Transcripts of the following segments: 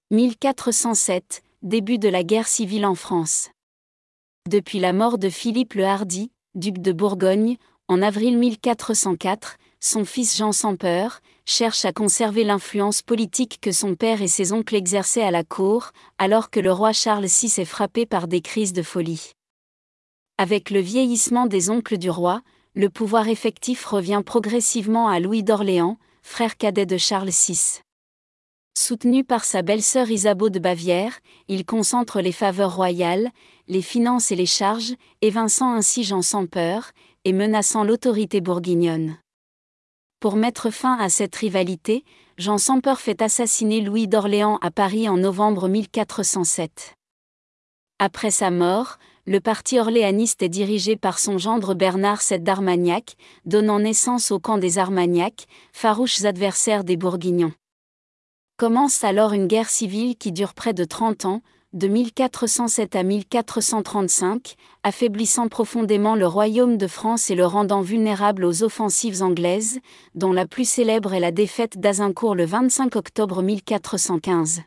1407, début de la guerre civile en France. Depuis la mort de Philippe le Hardi, duc de Bourgogne, en avril 1404, son fils Jean sans peur cherche à conserver l'influence politique que son père et ses oncles exerçaient à la cour, alors que le roi Charles VI est frappé par des crises de folie. Avec le vieillissement des oncles du roi, le pouvoir effectif revient progressivement à Louis d'Orléans, frère cadet de Charles VI. Soutenu par sa belle-sœur Isabeau de Bavière, il concentre les faveurs royales, les finances et les charges, évinçant ainsi Jean sans peur, et menaçant l'autorité bourguignonne. Pour mettre fin à cette rivalité, Jean sans peur fait assassiner Louis d'Orléans à Paris en novembre 1407. Après sa mort, le parti orléaniste est dirigé par son gendre Bernard VII d'Armagnac, donnant naissance au camp des Armagnacs, farouches adversaires des Bourguignons. Commence alors une guerre civile qui dure près de 30 ans, de 1407 à 1435, affaiblissant profondément le royaume de France et le rendant vulnérable aux offensives anglaises, dont la plus célèbre est la défaite d'Azincourt le 25 octobre 1415.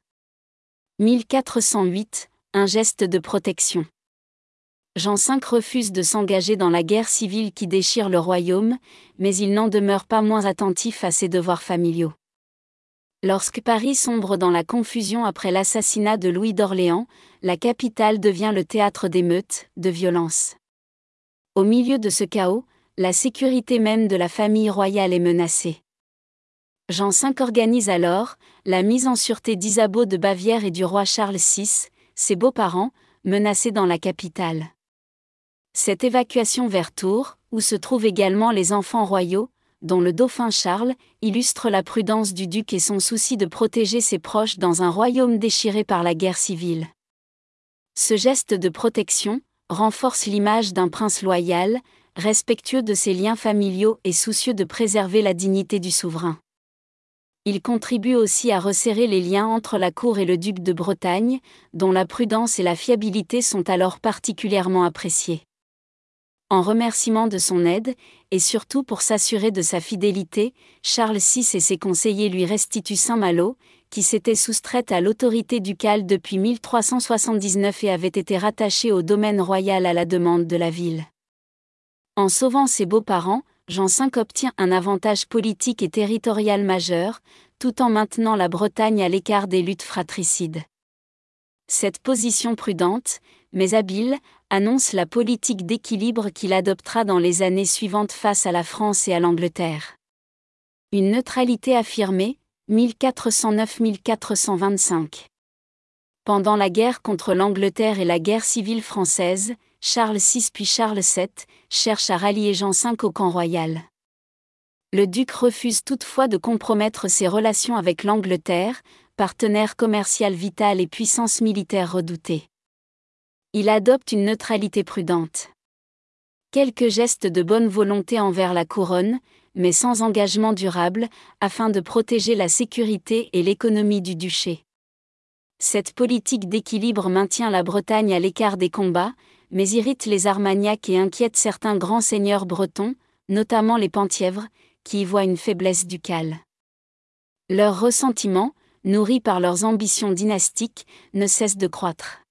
1408, un geste de protection. Jean V refuse de s'engager dans la guerre civile qui déchire le royaume, mais il n'en demeure pas moins attentif à ses devoirs familiaux. Lorsque Paris sombre dans la confusion après l'assassinat de Louis d'Orléans, la capitale devient le théâtre d'émeutes, de violences. Au milieu de ce chaos, la sécurité même de la famille royale est menacée. Jean V organise alors la mise en sûreté d'Isabeau de Bavière et du roi Charles VI, ses beaux-parents, menacés dans la capitale. Cette évacuation vers Tours, où se trouvent également les enfants royaux, dont le dauphin Charles, illustre la prudence du duc et son souci de protéger ses proches dans un royaume déchiré par la guerre civile. Ce geste de protection renforce l'image d'un prince loyal, respectueux de ses liens familiaux et soucieux de préserver la dignité du souverain. Il contribue aussi à resserrer les liens entre la cour et le duc de Bretagne, dont la prudence et la fiabilité sont alors particulièrement appréciées. En remerciement de son aide, et surtout pour s'assurer de sa fidélité, Charles VI et ses conseillers lui restituent Saint-Malo, qui s'était soustraite à l'autorité ducale depuis 1379 et avait été rattachée au domaine royal à la demande de la ville. En sauvant ses beaux-parents, Jean V obtient un avantage politique et territorial majeur, tout en maintenant la Bretagne à l'écart des luttes fratricides. Cette position prudente, mais habile, annonce la politique d'équilibre qu'il adoptera dans les années suivantes face à la France et à l'Angleterre. Une neutralité affirmée, 1409-1425. Pendant la guerre contre l'Angleterre et la guerre civile française, Charles VI puis Charles VII cherchent à rallier Jean V au camp royal. Le duc refuse toutefois de compromettre ses relations avec l'Angleterre, partenaire commercial vital et puissance militaire redoutée. Il adopte une neutralité prudente. Quelques gestes de bonne volonté envers la couronne, mais sans engagement durable, afin de protéger la sécurité et l'économie du duché. Cette politique d'équilibre maintient la Bretagne à l'écart des combats, mais irrite les Armagnacs et inquiète certains grands seigneurs bretons, notamment les Penthièvres, qui y voient une faiblesse ducale. Leur ressentiment, nourri par leurs ambitions dynastiques, ne cesse de croître.